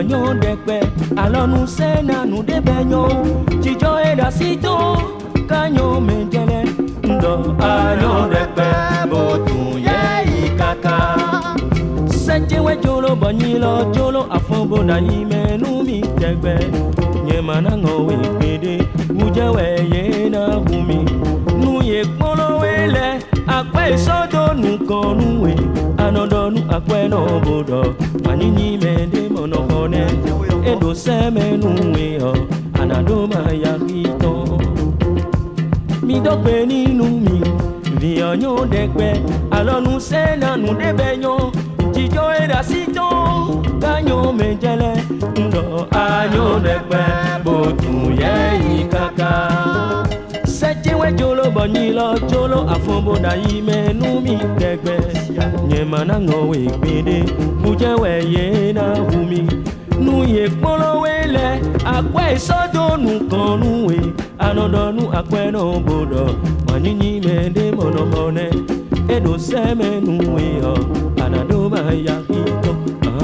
Viognon dekbe, alors nous c'est nous de baignon. Chijo et la cito, canyon menjele. Ndo ayon dekbe, botou ye kaka. Sechewe jolo banyilo, jolo afombo na ime numi dekbe. Nyemana ngowe pede, ujewe ye na humi. Nuye kpolo wele, akwe sodo nukonuwe. Anodo nu akwe no bodo, manini mende monohone. Edo seme nuwe ho, anado maya hito. Mi dokbe ni numi, Viognon dekbe. Alors nous c'est nous de baignon. Chijo era sito, kanyo menjele. Ndo ayo dekbe, botu ye kaka. Sechewe jolo banyilo, jolo afombo da ime numi dekbe. Nyemana ngowe pede, ujewe ye na humi. Nuye kpolo wele, akwe sodo nukonuwe. Anodonu akwe no bodo, manini mende monohone. Edo seme nuwe ho, anado maya hito.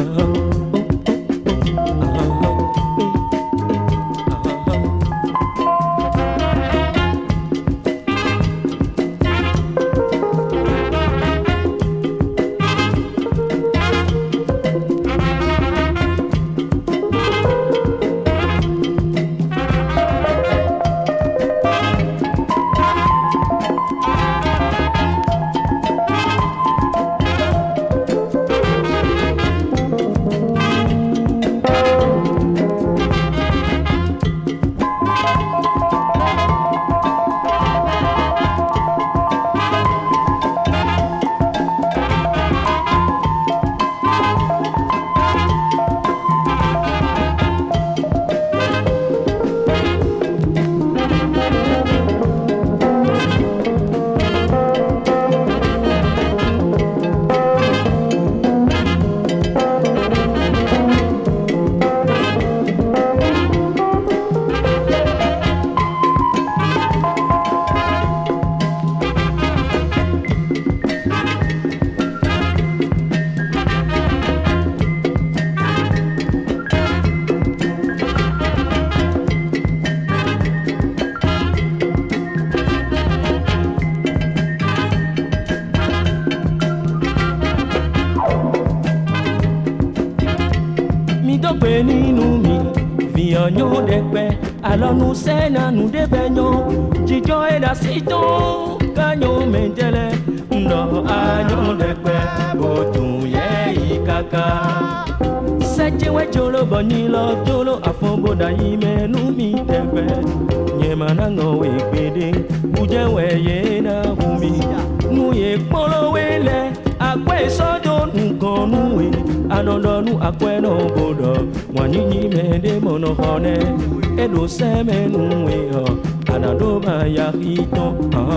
Viognon dekbe, alors nous c'est nous de baignon. Chijo et la cito, kanyo menjele. Ndo ayon dekbe, botou ye kaka. Sechewe jolo banyilo, jolo afombo da ime numi dekbe. Nyemana ngowe pede, ujewe ye na humi. Nuye kpolo wele, akwe sodo nukonuwe. Anodonu akwe no bodo, mwanini mende monohone. Edo seme nuwe ho, anado maya hito.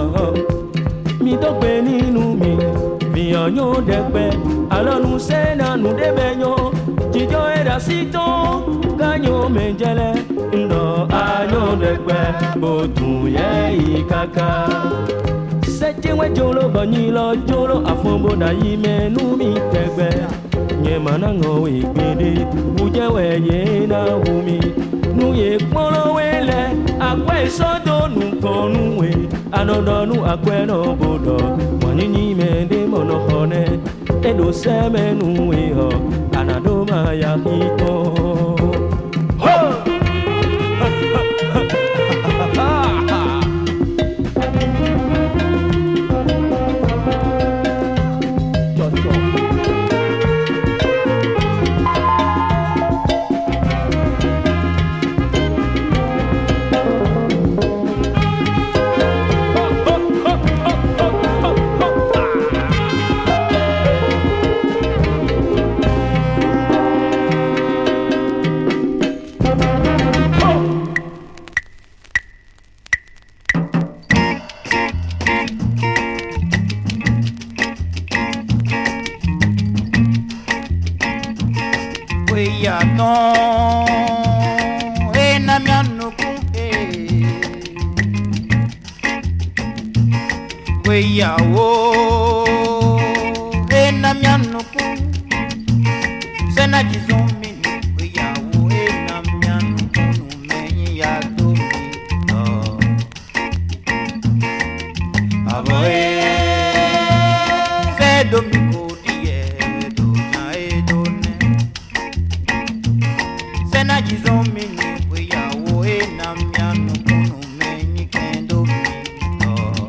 Mi dokbe ni numi, Viognon dekbe. Alors nous c'est nous de baignon. Chijo era sito, kanyo menjele. Ndo ayo dekbe, botu ye kaka. Sechewe jolo banyilo, jolo afombo da ime numi dekbe. Nyemana ngowe pede, ujewe ye na humi. Nuye kpolo wele, akwe sodo nukonuwe. Anodonu akwe no bodo, mwanini mende monohone. Edo seme nuwe ho, anado maya hito. Yawo ena mianuku sena jizumi Aboe se domingo die donya edone se na jizomini we ya wo e na mianu kunu menyi kendo mi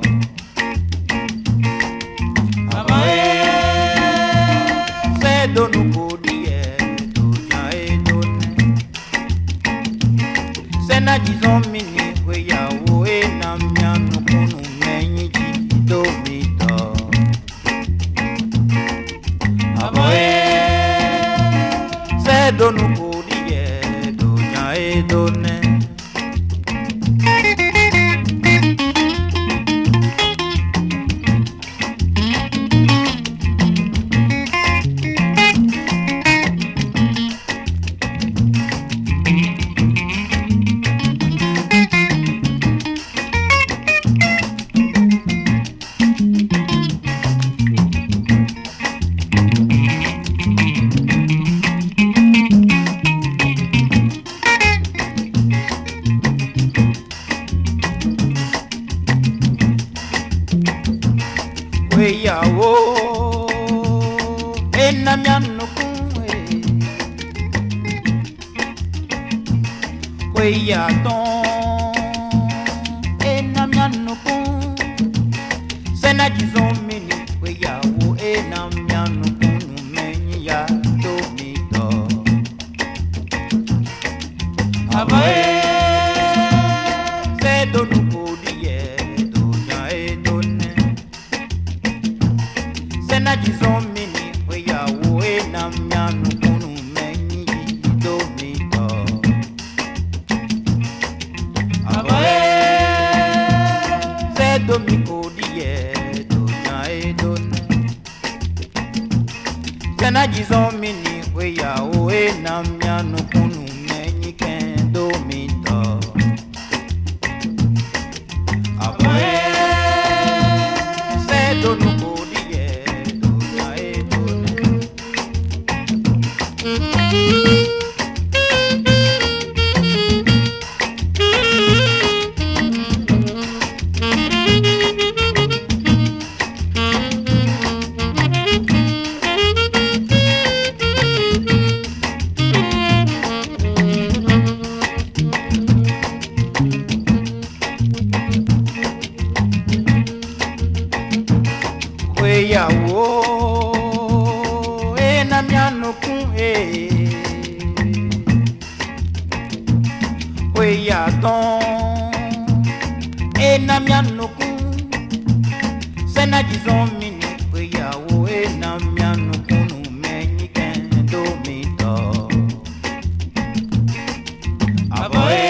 Aboe se donugo die donya edone se na jizomini we ya wo e na mianu kunu menyi jido mi se donu kodiye donya edone Yawo ena miano kunwe we ya ton ena miano kun sena jizomini we yawo ena miano kunu menyi ya do mi do Abae se donu kodiye donya edone Sena jizomini we ya wo e na mianu kunu menyi do mi do Abae se do mi kodiye donya edone Sena jizomini we ya wo e na mianu kunu menyi kendo mi do Abae se do nu yawo ena miano kun we ya ton ena miano kun sena jizomini we yawo ena miano kunu menyi kendo mi do Aboe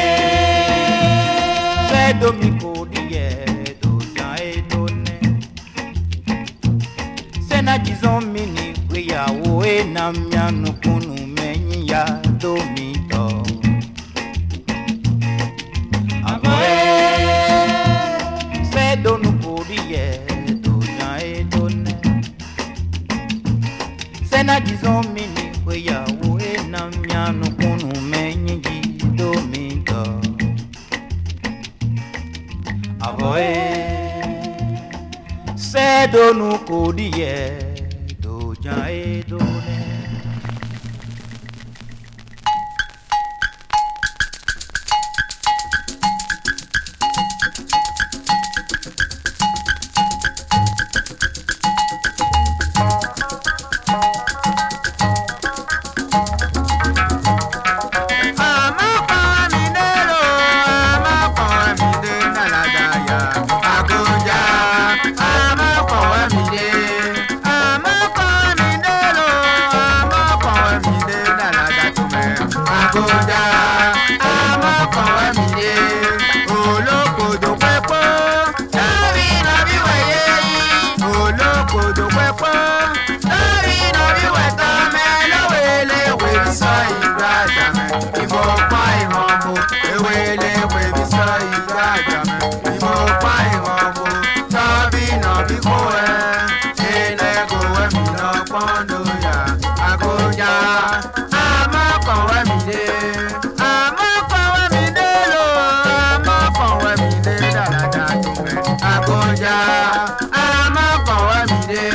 se domingo die donya edone Sena jizomini we ya wo e na mianu kunu menyi ya do mi do Abae se donu kodiye donya edone Sena jizomini we ya wo e na mianu kunu menyi do mi do Abae se donu kodiye donya edone I'm a agonja amakowe mide.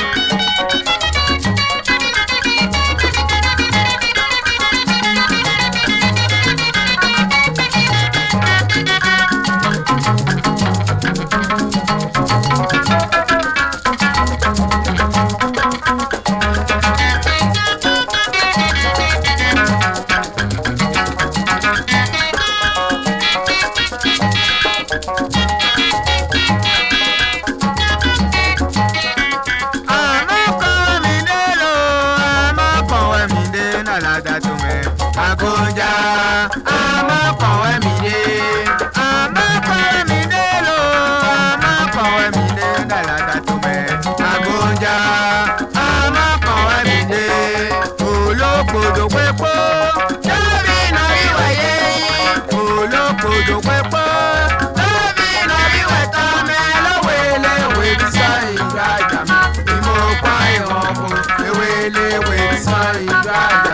Agonja, amakowe mide, amakowe mide lo, amakowe mide dalada tume. Agonja, amakowe mide, olokodo kwepo, tabi na iwaye, olokodo kwepo, tabi na iweta me lowele webisa ingrajami, imo kwa yomo, ewele webisa ingrajami.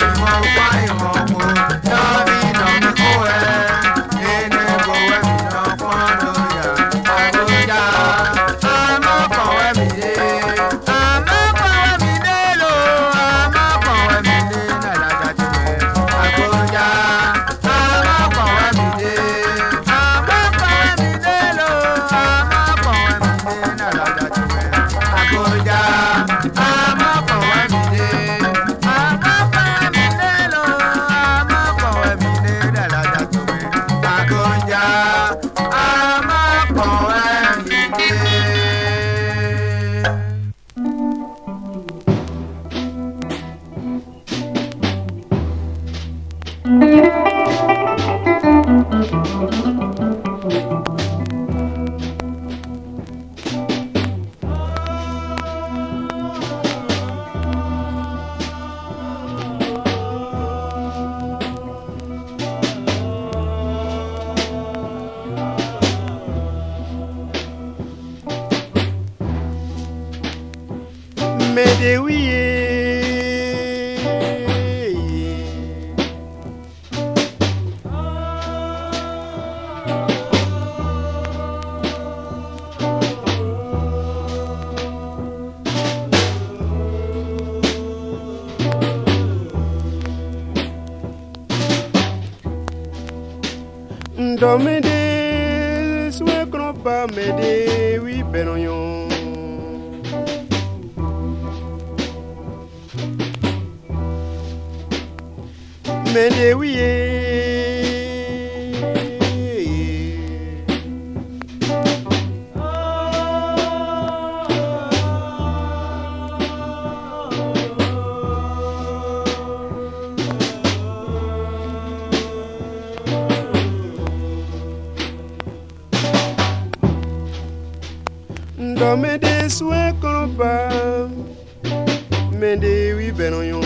Domede, sue cropa mede, oui benoyon. Mede oui Domede sue cropa mede oui benoyon.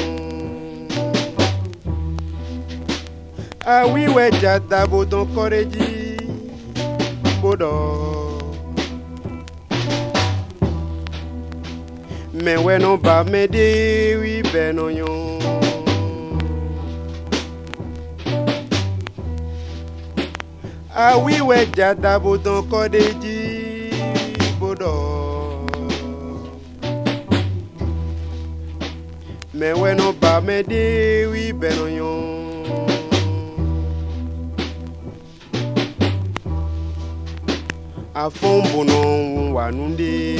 Ah oui, ouais, jata bodon koreji bodon. Mais ouais, non, pas m'aider, oui, ben non, yon. Ah oui, ouais, jata bodon koreji bodon. Mais ouais, non, pas m'aider, oui, ben non, yon. A fond bonon wanunde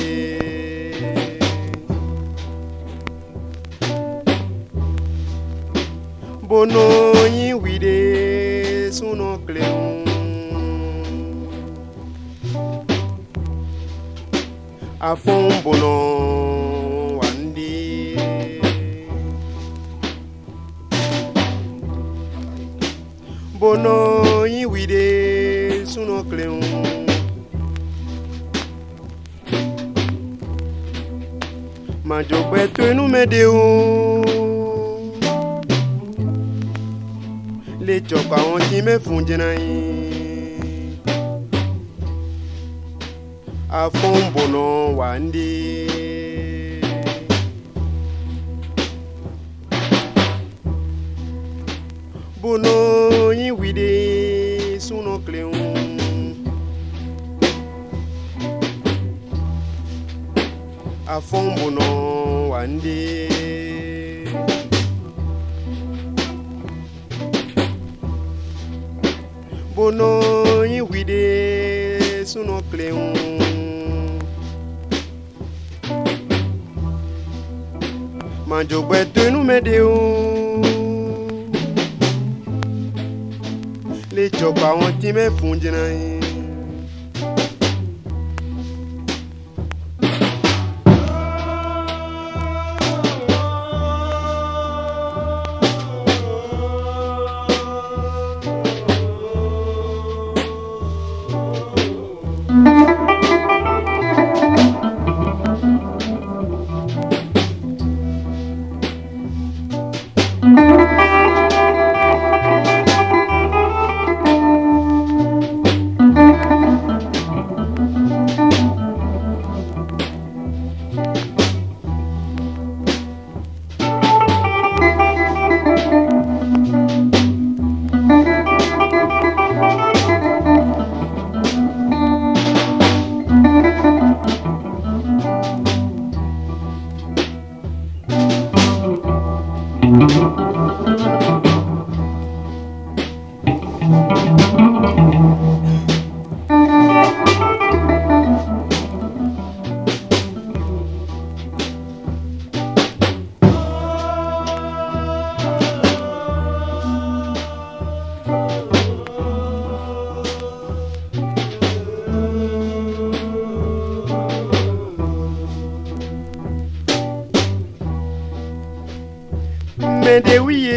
bono yin wide suno cleon a fond bonon wande bono yin wide suno cleon Majogbe tu nu mede o le chopa on ti me funjina yi a fombo no wandi bono yi wide suno cleon afombono wande bono yiwide suno cleon manjo gbete nu medeo le jọba wọn tí mẹ fún jìnnà yín. Medewiye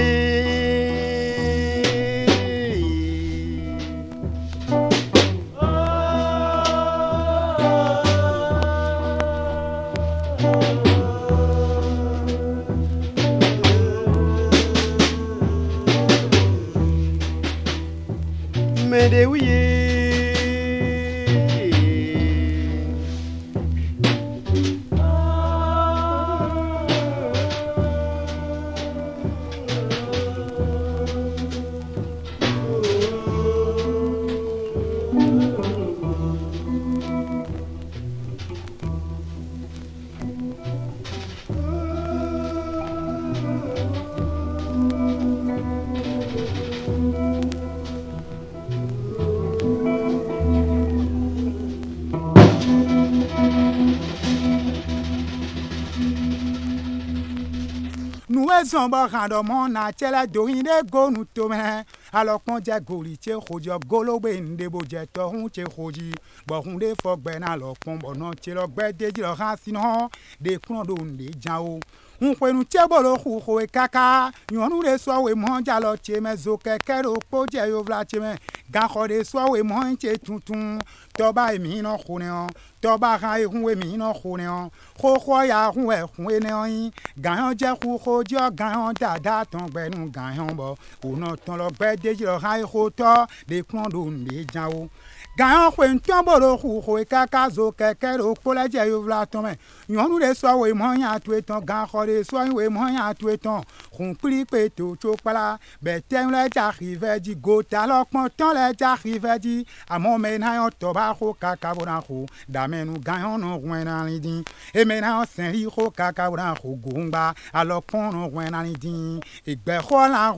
Zomba randomon na chela doine go nu tome alors qu'on dit goli che khojo golo be ndebo je to hun che khoji bo hun de fo gbe na lo pon bo no che lo gbe de ji lo han sino de kun do nde jao un penu che bolo khu khu e kaka yonu de so we mo ja lo che me zo keke ro po je yo vla che me ga kho de so we mo che tuntun to ba mi no khu ne o to ba ha e hun we mi no khu ne o kho ya hun e ne o ga yon je khu kho jo ga yon da ton gbe nu ga yon bo o no ton lo gbe de ji lo ha e kho to de kun do nde jao Gagnant un tombolo ou kaka zo keke ro pola je yo vla ton me yonu de so we moya tu eton gan khore so we moya tu eton khun pli pe to chopala be tem le ja rive di gota lo pon ton le ja rive di amon me na yo to ba kho kaka boran kho da menu gagnant no rwen na lidi e me na sen ri kho kaka boran kho gumba alo pon no rwen na lidi igbe kho la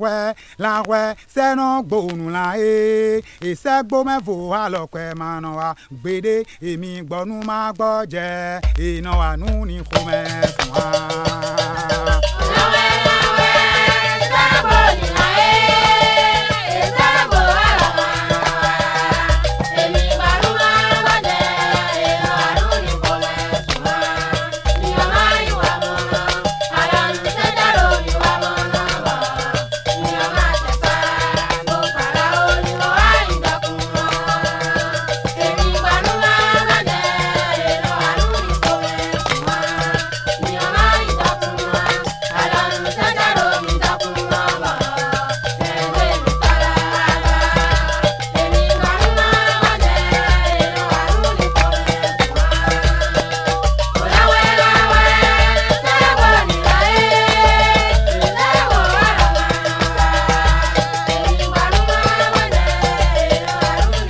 we se no gbonu la e se gbo me vo alo kwe mano wa gbede emi gbonu ma gbo je ina wa nu ni khome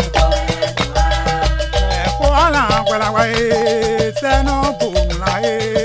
se no boom la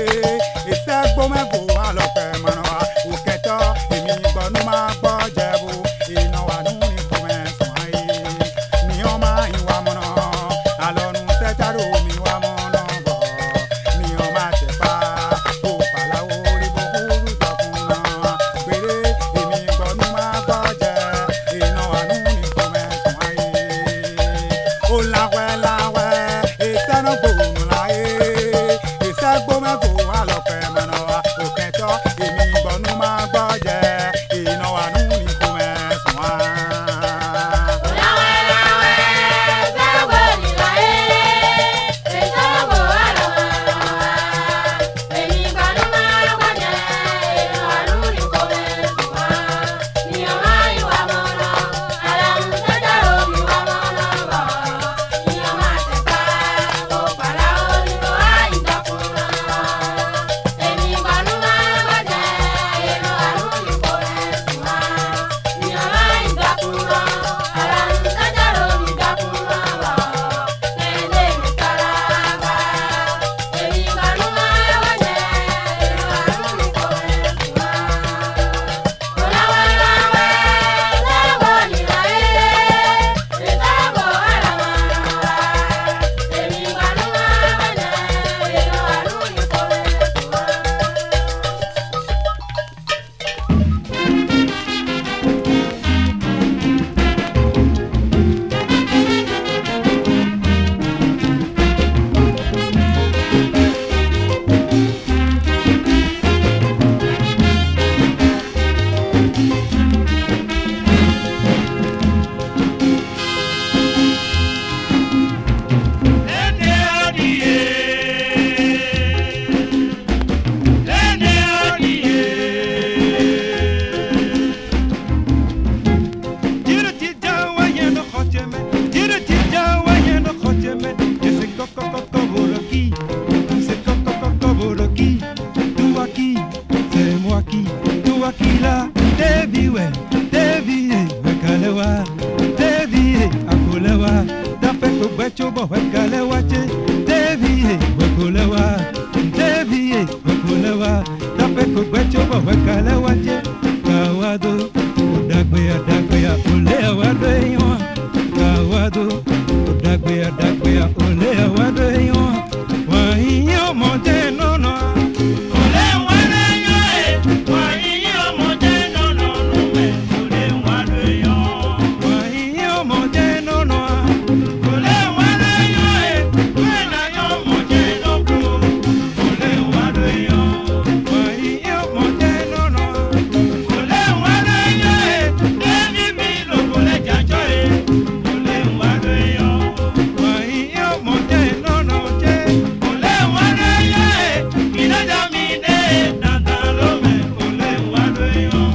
wakala wache kawado dagbea ole wado yon kawado dagbea ole wado yon wa iyo monte no no ole wado yon wa iyo monte no no me ole wado yon wa iyo monte no no ole wado yon we na yo monte no bro ole wado yon wa iyo monte no no ole wado yon emi mi lo ole jajo ole wado yon wa iyo monte no no je ole wado yon ina jamine tantalo me ole wado yon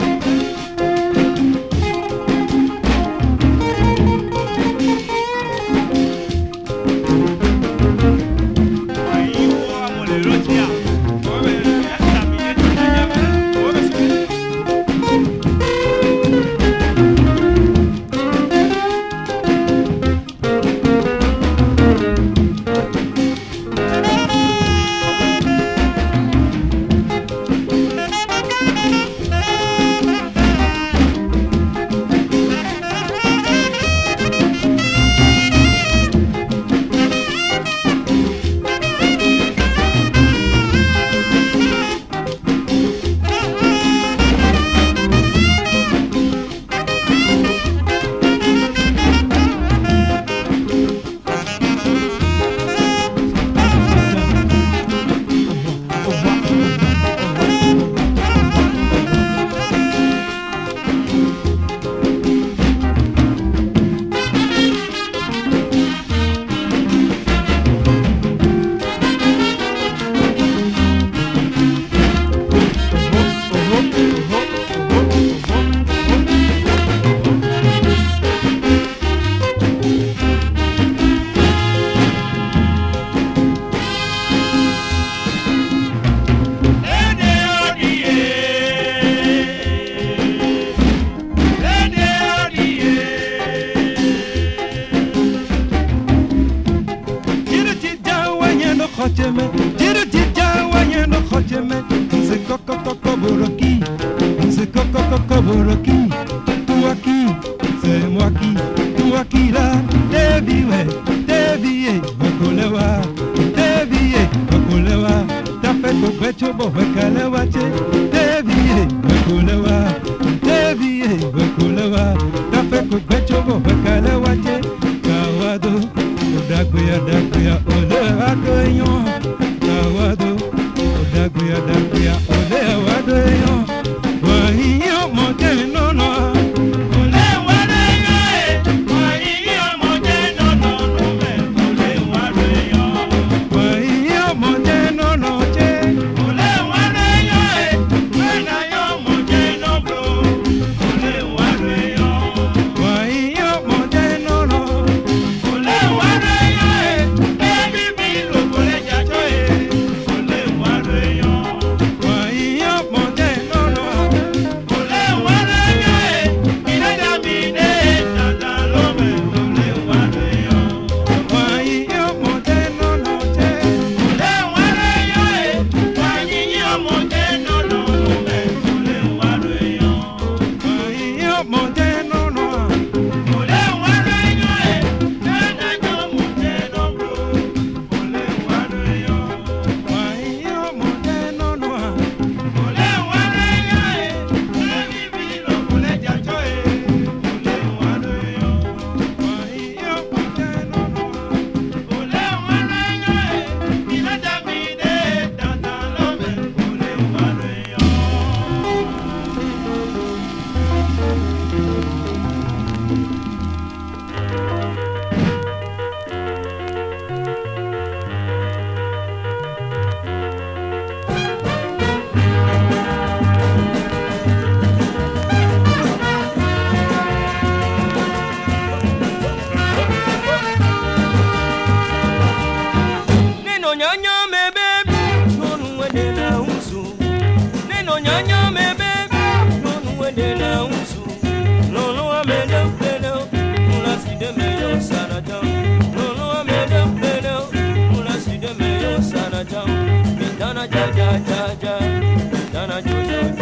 c'est moi qui, toi qui là, dévié, Bakolewa, dévié, Bakolewa, t'as fait ton pecho, Bakalewa, dévié, Bakolewa, t'as fait ton pecho, Bakalewa, Kawado, Dakuya, Ole Adoyon, Kawado, Dakuya, Ole Adoyon, Wahiyo monte no no. Ja, ja, ja, ja, ja, ja, ja, ja, ja,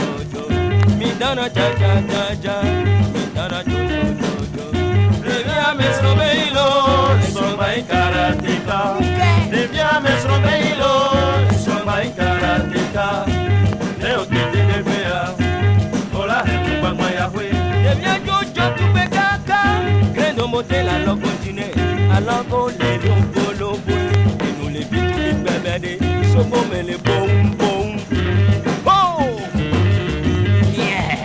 dana ja ja ja ja, mi dana jo jo jo jo. Devia me srobeilo, srombai karateka. Devia me srobeilo, srombai karateka. Leo te de vea, hola tu bagmaya hwe. Devia jo jo tu bekaka, crendo modela lo continue, alongo le longolo bwe. Nous les bitu bebede, sobo me le bom bom. Oh! Yeah!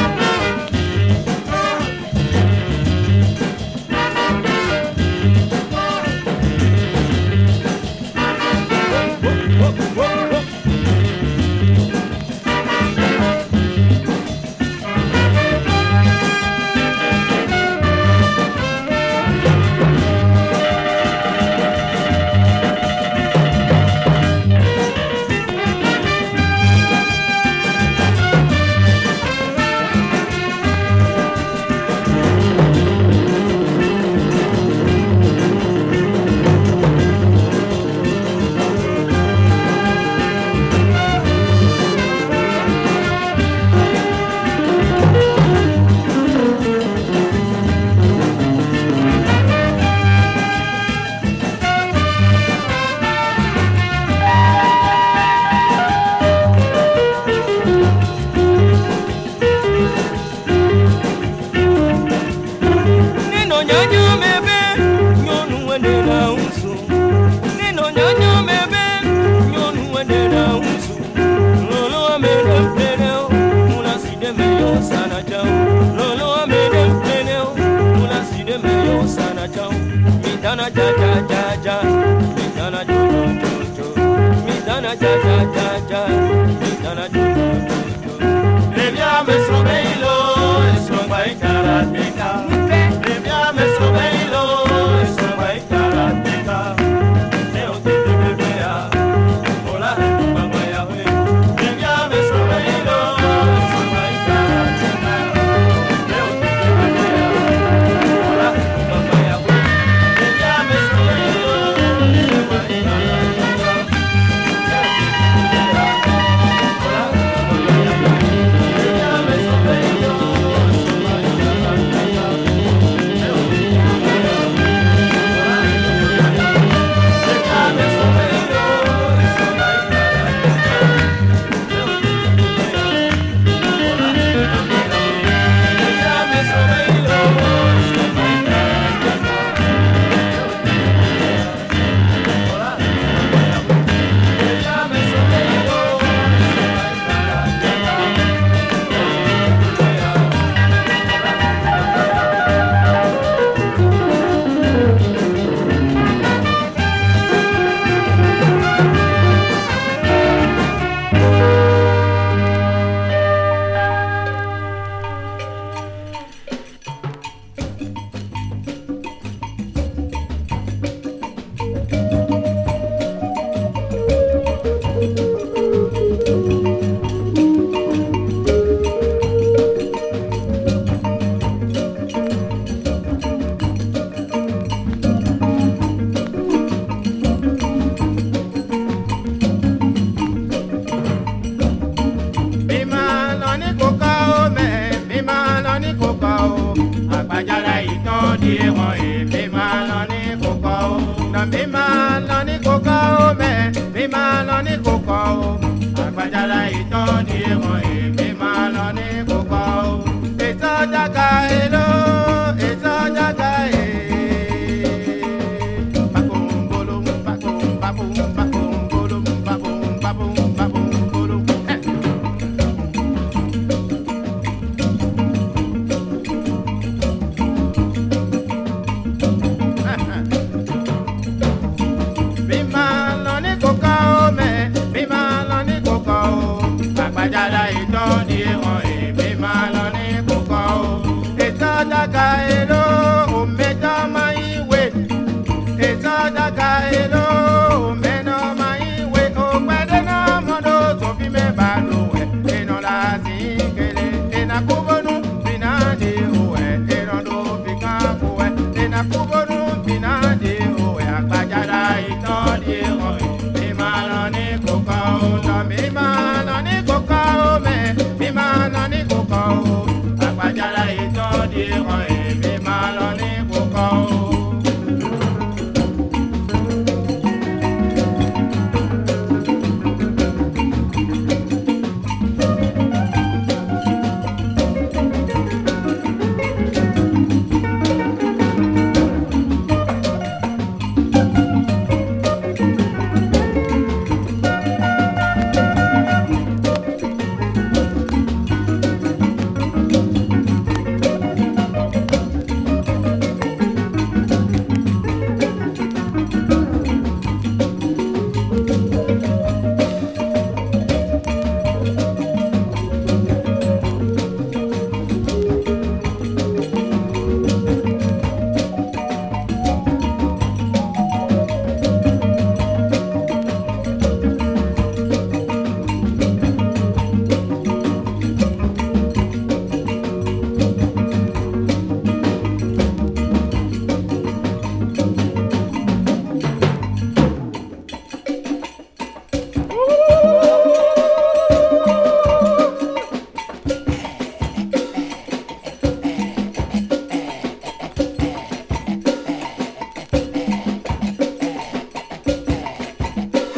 Dana ja ja ja ja, mi dana jo jo jo jo. Mi dana ja ja ja ja, mi dana jo jo jo jo. Devia me srobeilo, srombai karateka. Devia me srobeilo, srombai karateka. Leo te de vea, hola tu bagmaya hwe. Devia me srobeilo, srombai karateka. Leo te de vea, hola tu bagmaya hwe.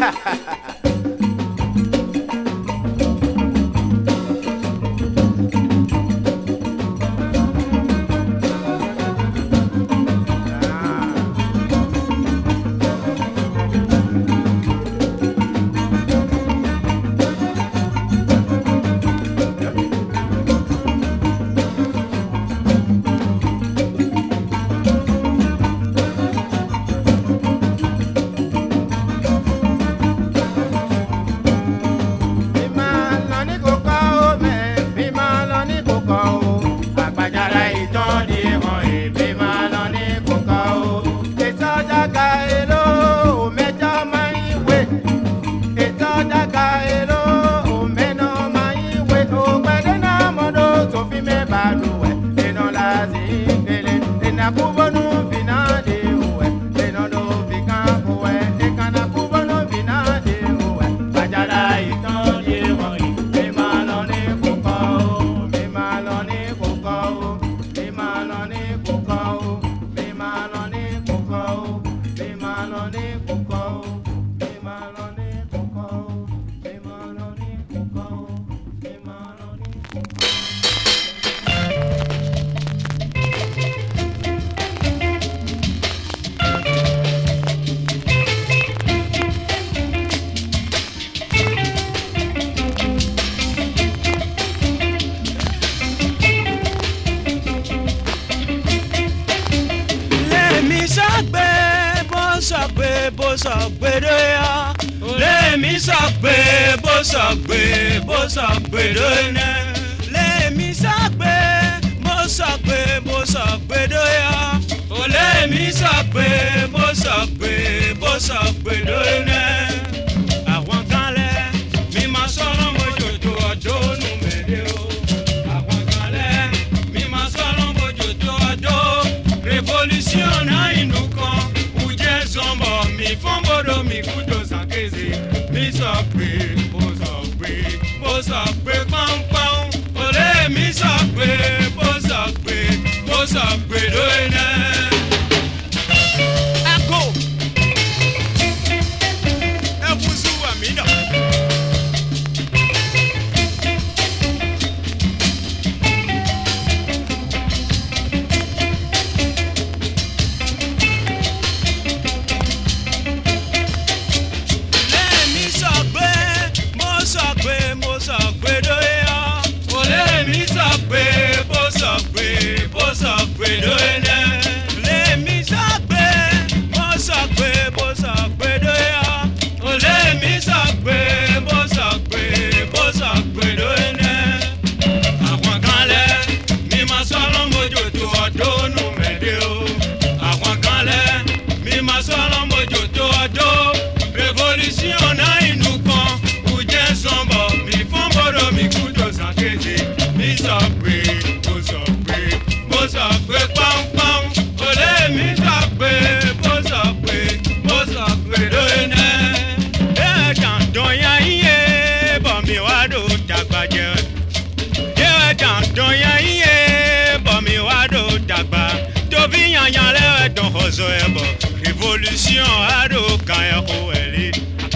Révolution à d'aucun elle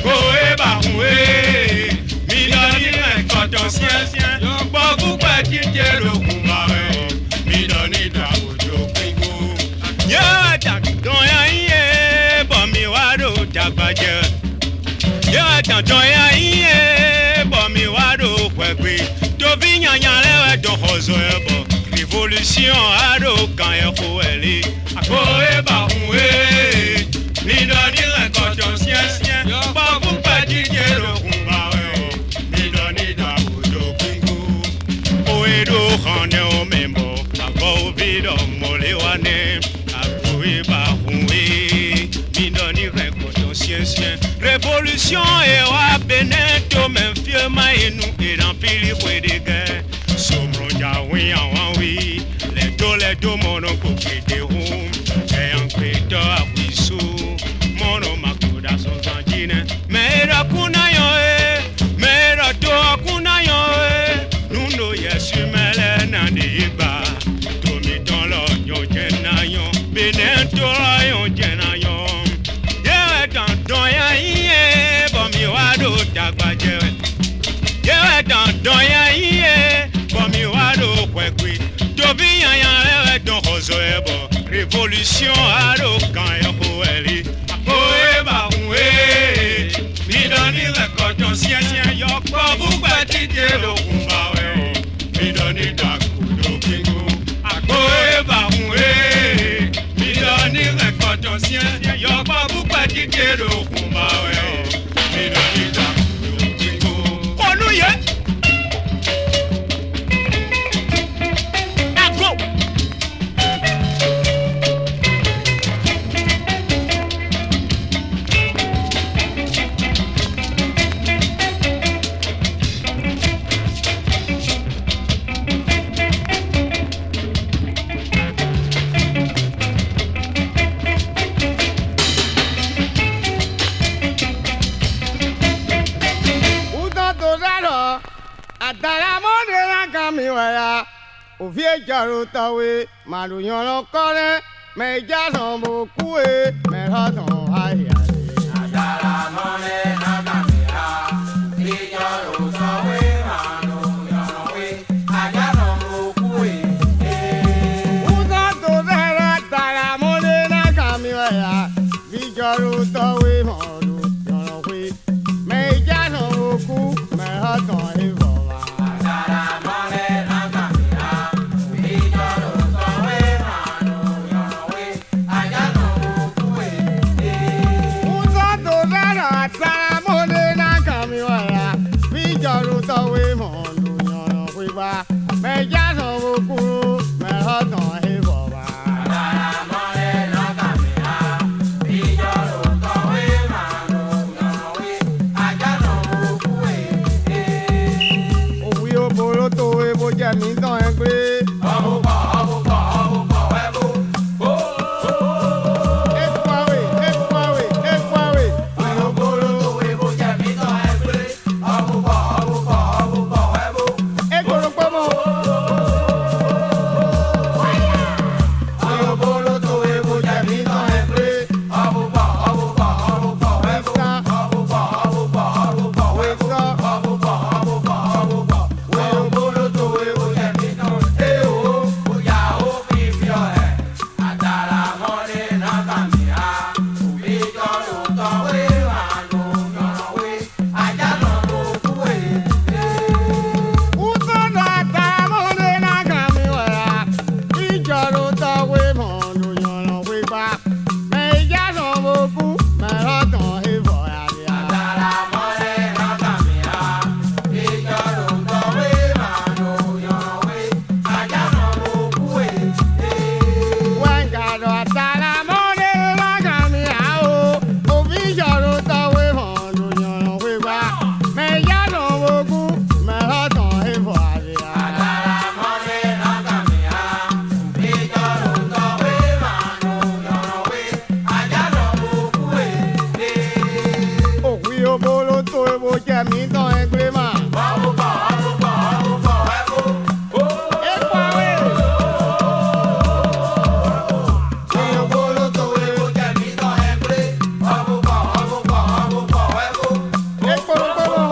Koeba oué mi doni quand sien beaucoup petit le kumare mi doni da ojo pingo ya tak don ya iye bo mi wa do dagbaje ya tak don ya iye bo mi wa do kwegbe to bi yanyan le do hozo ebo révolution à d'aucun elle Koeba oué mi doni quand sien beaucoup petit le kumare mi doni da ojo pingo oedo khane o membo ako vido molewane akuiba oué mi doni conscient révolution et wa beneto men fiema enu et dans pili kwe de guerre somro ja wi awan wi le do mono ko kete home e an kweto akwiso mono makoda so zanjine mera kuna yo mera do kuna yo nundo yesu mele na diba to mi don lo yo jenayo beneto yo jenayo ye dan don ya iye bo agbájẹ́wẹ̀. Yẹ́wẹ̀ dandan yẹn yíyẹ bọ̀mí wá ló pẹ̀pẹ́. Tóbi yanyan rẹ̀ dán ọ̀zọ́ ẹ̀ bọ̀. Révolution àrò kan ẹ̀ kó ẹ̀ rí. Àkóyè bàkúwé. Mi dán ní rẹ̀kọ̀dọ̀ siẹ́siẹ́ yọ pọ̀ búgbẹ́ títí lókun bá wẹ̀ o. Mi dán ní dàkúdò kíkó. Àkóyè bàkúwé. Mi dán ní rẹ̀kọ̀dọ̀ siẹ́siẹ́ yọ pọ̀ búgbẹ́ títí lókun bá wẹ̀ o. Mi dán ní dàkúdò kíkó. Olúyẹ. Àtàràmọ́dé lákàmì wẹ̀yà òfin ìjọ̀rò tọ̀wé màlúùyànrán kọ́rẹ́ mẹ́jà sàn bò kúwe mẹ́rọ̀tàn àyà. Àtàràmọ́dé lákàmì wẹ̀yà ìjọ̀rò tọ̀wé màlúùyànrán wé àjà sàn bò kúwe. Wúsọ̀ tó fẹ́rẹ̀ àtàràmọ́dé lákàmì wẹ̀yà ìjọ̀rò tọ̀wé màlúùyànrán wé mẹ́jà sàn bò kú mẹ́rọ̀tàn ìfọ̀. Mẹ́jà sanwó kúrú mẹ́rọ̀tàn ìbọ̀ wá. Àtàràmọ́dé lákàmì wẹ̀yà ìjọ̀rò tọ̀wé màlúùyànrán wé àjà sanwó kúwe. Òwì òbòrò tó ebo jẹ́ mi tán ẹ gbé. Ọ̀bùkọ̀ ọ̀bùkọ̀ ọ̀bùkọ̀ ẹ̀bù. Ekwawe ekwawe ekwawe. Òbòrò tó ebo jẹ́ mi tán ẹ gbé. Ọ̀bùkọ̀ ọ̀bùkọ̀ ọ̀bùkọ̀ ẹ̀bù. Ekoro pọ́mọ́. Òbòrò tó ebo jẹ́ mi tán ẹ gbé. Ọ̀bùkọ̀ ọ̀bùkọ̀ ọ̀bùkọ̀ ẹ̀bù. Ọ̀bùkọ̀ ọ̀bùkọ̀ ọ̀bùkọ̀ ẹ̀bù. Ọ̀bùkọ̀ ọ̀bùkọ̀ ọ̀bùkọ̀. Òbòrò tó ebo jẹ́ mi tán ẹ o. Bóyá ó fi fi ọ̀rẹ́. Àtàràmọ́dé lákàmì wẹ̀yà ìjọ̀rò tọ̀wé màlúùyànrán wé àjà sanwó kúwe. Wúsọ̀dọ̀ àtàràmọ́dé lákàmì wẹ̀yà ìjọ̀rò tọ̀wé màlúùyànrán wé gbà. Mẹ́jà sanwó kú mẹ́rọ̀tàn ìbọ̀ yàrá. Àtàràmọ́dé lákàmì wẹ̀yà ìjọ̀rò tọ̀wé màlúùyànrán wé àjà sanwó kúwe. Wẹ́ngàdọ̀ àtàràmọ́dé lákàmì wẹ̀yà o òfin ìjọ̀rò tọ̀wé màlúùyànrán wé gbà. Mẹ́jà sanwó kú mẹ́rọ̀tàn ìbọ̀ yàrá. Àtàràmọ́dé lákàmì wẹ̀yà ìjọ̀rò tọ̀wé màlúùyànrán wé àjà sanwó kúwe. Òwì òbòrò tó ebo jẹ́ mi tán ẹ gbé mà. Ọ̀bùkọ̀ ọ̀bùkọ̀ ọ̀bùkọ̀ ẹ̀bù. Ekwawe. Òbòrò tó ebo jẹ́ mi tán ẹ gbé. Ọ̀bùkọ̀ ọ̀bùkọ̀ ọ̀bùkọ̀ ẹ̀bù. Ekoro pọ́mọ́.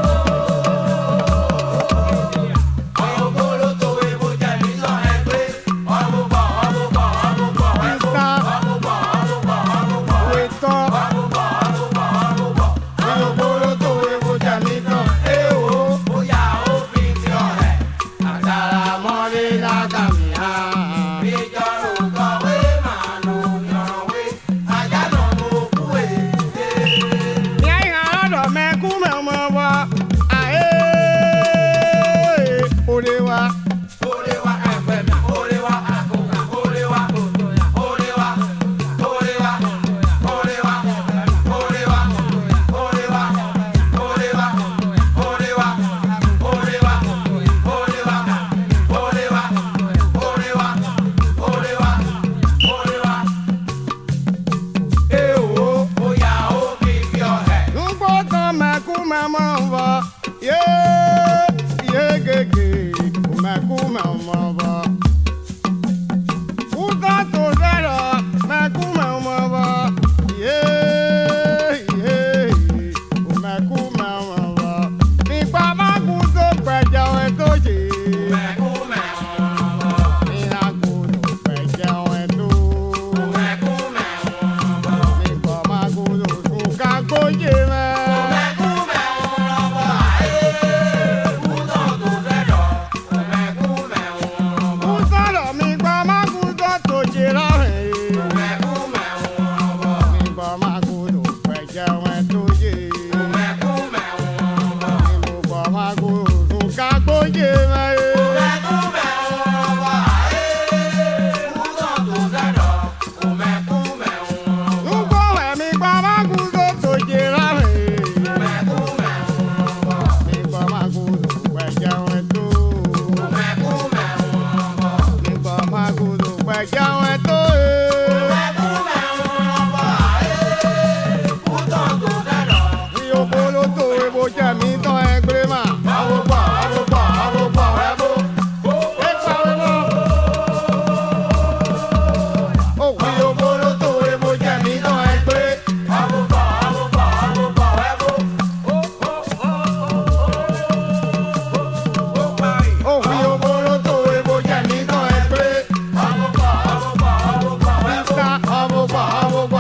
Òbòrò tó ebo jẹ́ mi tán ẹ gbé. Ọ̀bùkọ̀ ọ̀bùkọ̀ ọ̀bùkọ̀ ẹ̀bù. Ìta Ọ̀bùkọ̀ ọ̀bùkọ̀ ọ̀bùkọ̀ wètọ́. ọ̀bùkọ̀ ọ̀bùkọ̀ ọ̀bùkọ̀. Òbòrò tó ebo jẹ́ mi tán ẹ o. Bóyá ó fi fi ọ̀rẹ́. Àtàràmọ́dé lákàmì wẹ̀yà. Ìjọ̀rò tọ̀wé màlúùyànrán wé àjà sanwó kúwe. Yàrá lọ́dọ̀ mẹ́kú mẹ́mọ́ wá. Àyè òde wa. Orewa ẹ̀fẹ̀mí, orewa àkókò, orewa òtòyà, orewa, orewa, orewa, orewa, orewa, orewa, orewa, orewa, orewa, orewa, orewa, orewa, orewa. Èwo bóyá ó fi fi ọ̀rẹ́. Ngbọ́ kan mẹ́kú mẹ́mọ́ wá. Yé gègé mẹ́kú mẹ́mọ́ wá. Wúsọ̀ tó fẹ́rẹ̀ mẹ́kú mẹ́mọ́ wá. Yé mẹ́kú mẹ́mọ́ jẹ́ mi tán ẹ gbé mà. Àwọn gbà ẹ bó. Ẹ parí mọ́. Òwì ògbóró tó ebo jẹ́ mi tán ẹ gbé. Àwọn gbà ẹ bó. Òwì ògbóró tó ebo jẹ́ mi tán ẹ gbé. Àwọn gbà ẹ bó.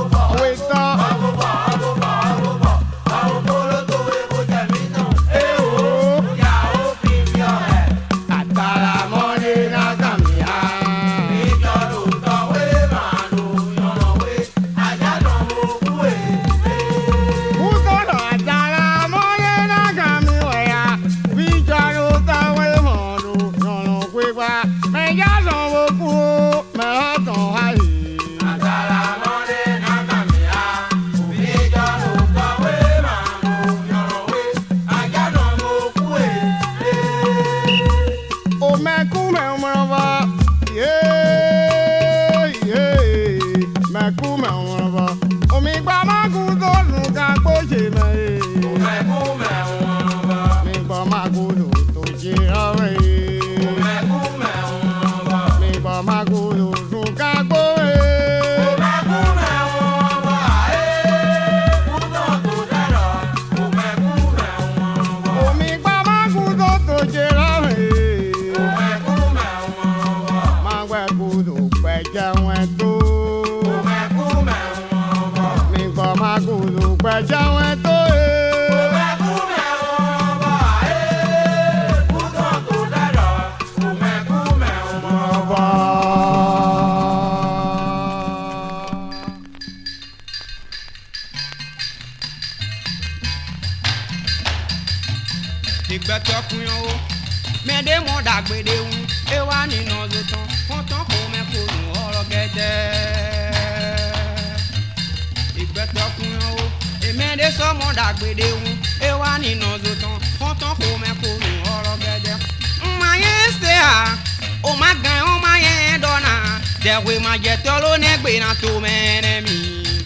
Dewe ma jete lo negbe na to mene mi.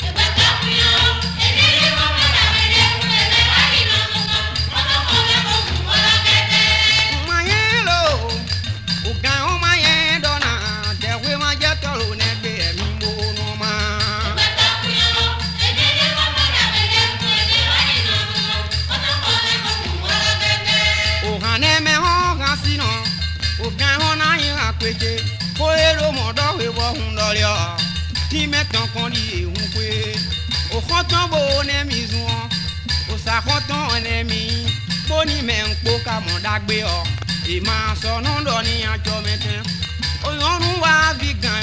Ti metan kon li ehun pe o khotan bo ne mizun o sa khotan ne mi bo ni me npo ka mo dagbe o e ma so no do ni ajo meten o yonu wa bi gan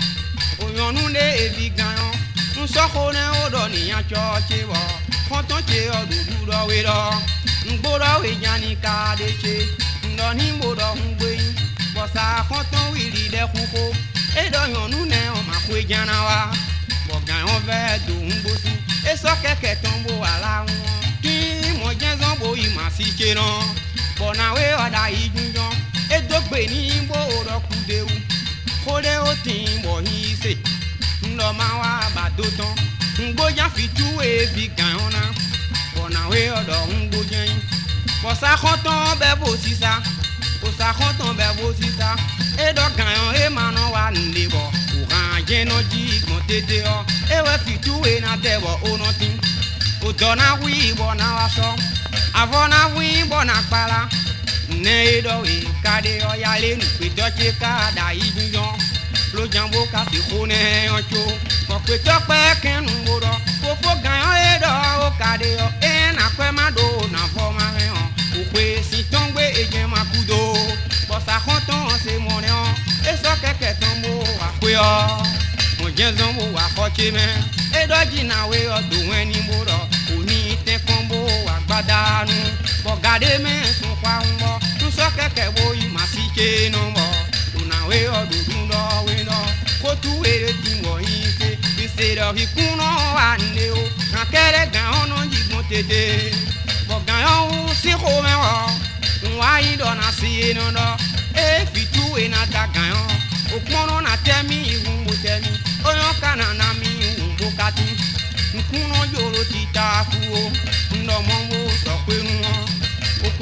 o yonu le e bi gan n so ko ne o do ni ajo che wo khotan che o du do we do ngbo do we jan ni ka de che ndo ni mo do ngbe bo sa khotan wi ri de kun ko e do yonu ne o ma kwe jana wa bogan on ve do ngbosi e so keke ton bo ala won ki mo je zon bo yi ma si ke no bona we oda ijunjo e do gbe ni bo ro ku de wu ko de o tin bo yi se ndo ma wa ba do ton ngbo ja fi tu e bi gan ona bona we odo ngbo jen bo sa khoton be bo sisa o sa khoton be bo sisa e do gan e ma no wa ndebo o ran je no ji gbon tete o e we fi tu e na debo o no tin o do na wi bo na wa so avo na wi bo na pala ne e do e ka de o ya le nu pe do che ka da ijun lo jambo ka fi khone o cho ko pe to pe ken wo do fofo gan e do o ka de o e na pe ma do na fo ma re o o pe si tongbe e je ma kudo bo sa khoton se mo ne o e so keke ton mo wa pe o mo je zon mo wa ko che me e do ji na we o do wen ni mo do oni te kon bo wa gbadanu bo gade me sun kwa nbo tu so keke wo yi ma si ke no mo una we o do dun do we no ko tu we ti mo yi se bi se do hi kun no wa ne o na kere gan ono ji gbon tete bo gan o si ko me wo wa yi do na si no do e fi tu we na da gan o pono na temi ihun mo temi oyo kana na mi ihun bo kati nkun no yoro ti ta fu o ndo mo wo so pe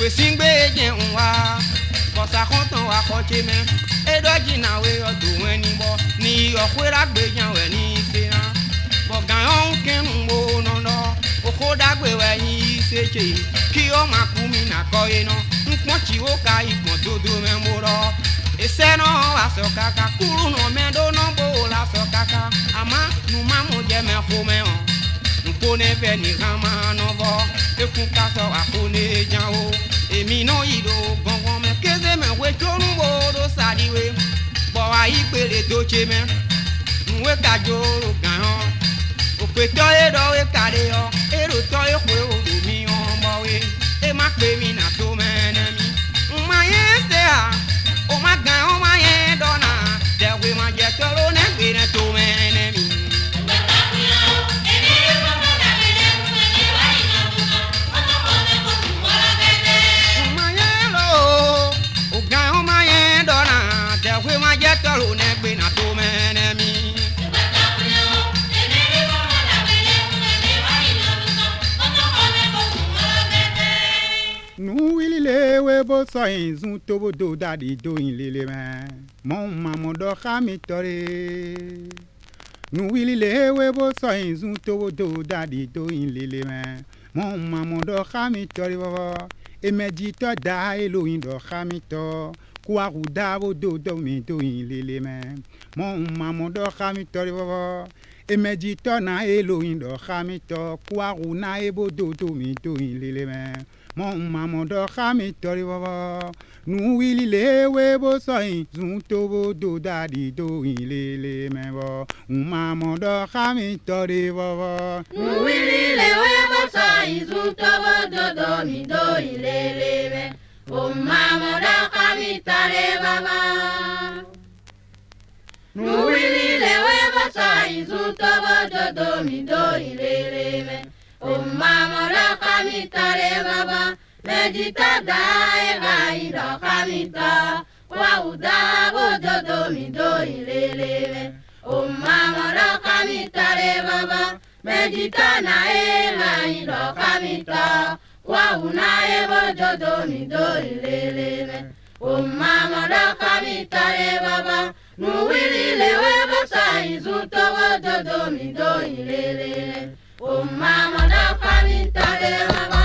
kwe singbe jen wa bosa konton wa koche me edoji na we odo weni bo ni okwera gbe jan we ni sena bo gan on ken mo no no okoda gbe we yin seche ki o makumi na ko eno npon chi o ka ipon dodo me mo ro ese no aso kaka kuru no me do no bo la so kaka ama nu ma mo je me fo me on npo ne fe ni rama no bo ekun ka so akone jan o èmi no ido gongon me keze me we jonu bo do sadiwe bo wa ipele to che me nwe ka joro gan o pe to e do we kare o ero to e kwe o mi o mo we e ma pe mi na to me na mi ma ye se a o ma gan o ma ye do na de we ma je to ro ne gbe na to me na mi Nu wili le we bo so in zun to bo do daddy do in lele me mon mamo do khami tore nu wili le we bo so in zun to bo do daddy do in lele me mon mamo do khami tore bo e meji to da eloyin do khami to kwa ruda bo do mi do in lele me mon mamo do khami tore bo e meji to na eloyin do khami to kwa runa e bo do mi do in lele me mon maman do khami tori baba nu wili le we bo so in zun to bo do daddy do in le me bo maman do khami tori baba nu wili le we bo so in zun to bo do mi do in le me maman do khami tori baba nu wili le we bo so in zun to bo do mi do in le me maman do khami tori baba medita dai vai do khamita wa uda bo do mi do ilele maman do khamita re baba medita na vai do khamita wa una e bo do mi do ilele maman do khamita re baba nu wili le we bo sai zuto bo do mi do ilele maman do khamita re baba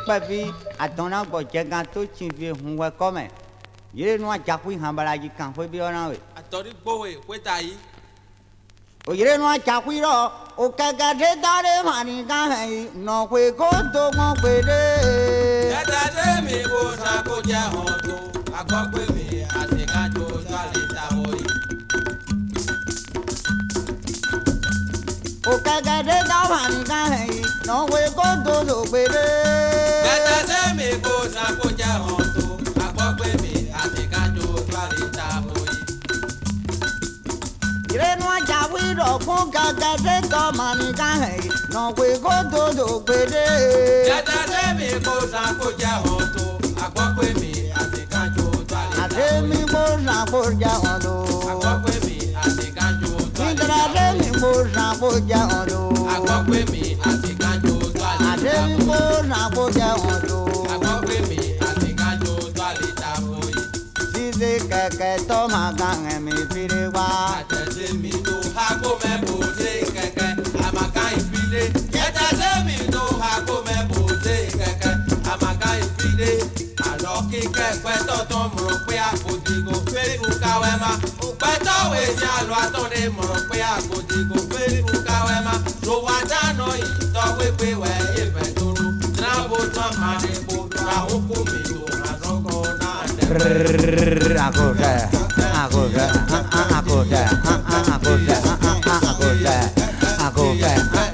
pas vu attendant que j'ai gâteau tu veux on va comme il est noir jacouille hambala du camp faut bien là oui Atori gbowe kwetayi. o il est noir jacouille là au cagade dans les manigas non que godo mon pede Yata de mi ko sa ko ja hondo. Agbogbe mi ati kajo to alita boyi. o cagade dans manigas non que godo lo pede Yata de mi ko sa ko ja hondo. Agbogbe mi ati kajo to alita boyi. il est noir jacouille là au cagade dans manigas non que godo lo pede Yata de mi ko sa ko ja hondo. Agbogbe mi ati kajo to alita Ademi boyi. boja boja odo. Agbogbe mi ati kajo to Indra alita boyi. ademi boja boja odo. Agbogbe mi ati kajo to alita Ademi boyi. boja boja odo. Agbogbe mi ati kajo to alita boyi. Sise keke to magang mi fire wa. Àtẹ̀sẹ̀ mi tó hákó mẹ́bò dé kẹ̀kẹ́, àmàkà ìfilé. Yẹ́tẹ̀sẹ̀ mi tó hákó mẹ́bò dé kẹ̀kẹ́, àmàkà ìfilé. Àlọ́ kíkẹ́ pẹ́tọ́ mọ̀rọ̀ pé àkòdìgò fẹ́rù káwẹ́ ma. Pẹ́tọ́ wèsì àlọ́ àtọ́ni mọ̀rọ̀ pé àkòdìgò fẹ́rù káwẹ́ ma. Lòwà dáná ìtọ́wé pé wẹ̀ ìfẹ́ tóró. Tíráàbù tó máa ní kó àwọn kò mi lò àdọ́kọ̀ náà dẹ̀. Agoda, agoda, agoda, agoda, agoda, agoda,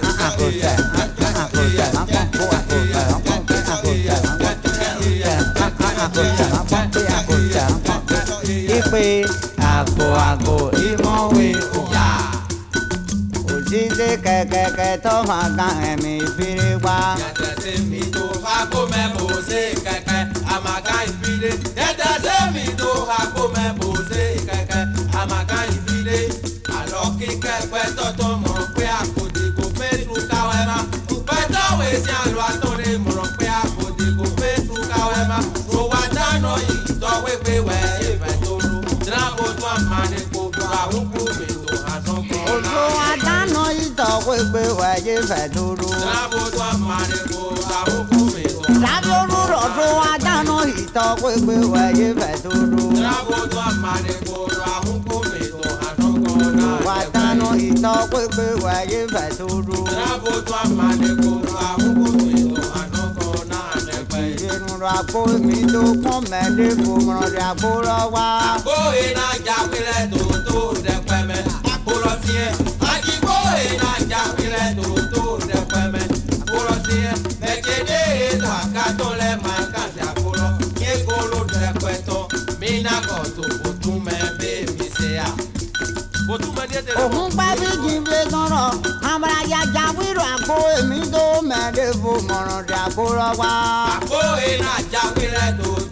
Ipe ago imowe oya. Ojide keke to maga mi fire wa. Yẹ́tẹ̀sẹ̀ mi tó hákó mẹ́bò dé kẹ̀kẹ́, àmàkà ìfilé. Yẹ́tẹ̀sẹ̀ mi tó hákó mẹ́bò dé kẹ̀kẹ́, àmàkà ìfilé. Àlọ́ kíkẹ́ pẹ́tọ́ mọ̀rọ̀ pé àkòdìgò fẹ́rù káwẹ́ ma. Pẹ́tọ́ wèsì àlọ́ àtọ́ni mọ̀rọ̀ pé àkòdìgò fẹ́rù káwẹ́ ma. Ròwà dáná ìtọ́wé pé wẹ̀ ìfẹ́ tóró. Tíráàbù tó àmàlẹ́ kò àwọn kú mi tó àtọ́kọ̀ Ojo adano itowe gbe waye fe duru. Tíráàbù tó àmàlẹ́ kò àwọn kú mi tó. Labi oruro ojo adano itowe gbe waye fe duru. Tíráàbù tó àmàlẹ́ kò àwọn kú mi tó àtọ́kọ̀ náà. Wadano itowe gbe waye fe duru. Tíráàbù tó àmàlẹ́ kò àwọn kú mi tó àtọ́kọ̀ náà lẹ́pẹ́. Irun agbo mi do kon mede fomro de agboro wa. Bóyá náà jáwélẹ̀ tó tó dẹ́pẹ́ mẹ́. Àkórọ̀ tiẹ̀. Àjìgbó iná jáwélẹ̀ tó tó dẹ́pẹ́ mẹ́. Àkórọ̀ tiẹ̀. Mẹ̀kédé ètò àkàtọ́ lẹ́ máa kàṣà àkórọ̀. Yé kóró dẹ́pẹ́ tán. Mí náà kọ̀ tó bòtún mẹ́ bẹ́ẹ̀ mi ṣe à. Bòtún mẹ́ ní ètè lọ́wọ́. Ohun pa bi jimbe tọrọ, amara ya jawiro agbo mi do mede fomro de agboro wa. Bóyá náà jáwélẹ̀ tó